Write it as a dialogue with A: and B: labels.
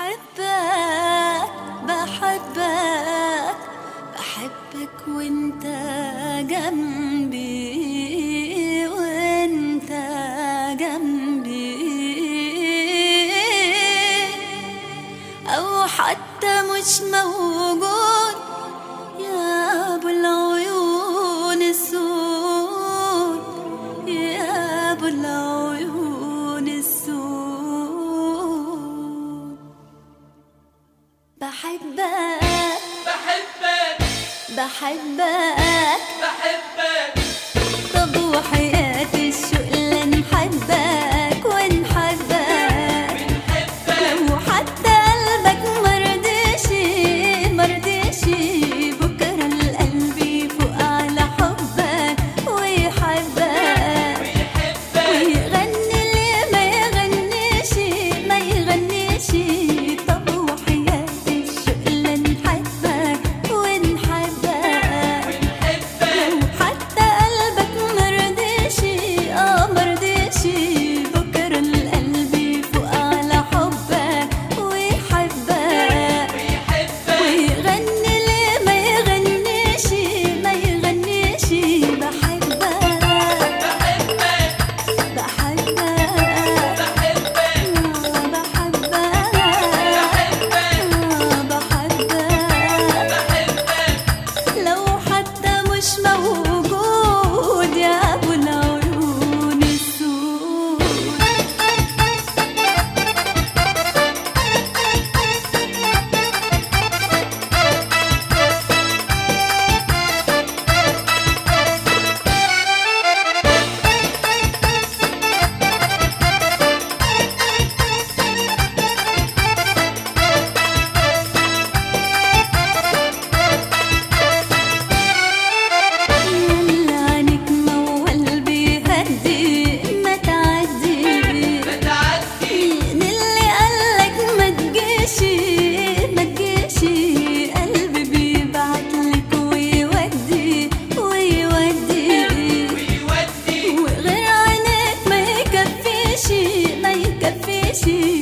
A: بحبك بحبك بحبك وانت جنبي وانت جنبي، او حتى مش موجود يا ابو العيون السود، يا ابو العيون السود. بحبك
B: بحبك
A: بحبك
B: بحبك،
A: طب وحياتي الشوق لنحبك ونحبك، لو حتى قلبك مرضيش بكرة القلب يفوق على حبك ويحبك ويغني اللي ما يغنيش. طب وحياتي الشوق لنحبك ونحبك، لو حتى قلبك مرضيش بكرة القلب يفوق على حبك ويحبك ويغني اللي ما يغنيش. بحبك لو حتى مش موجود يا ابو العيون السود. يلا عنك موال بيهدي ما تعدي، مين اللي قالك ما تجيش قلبي بيبعتلك ويودي وغير عينك ما يكفيش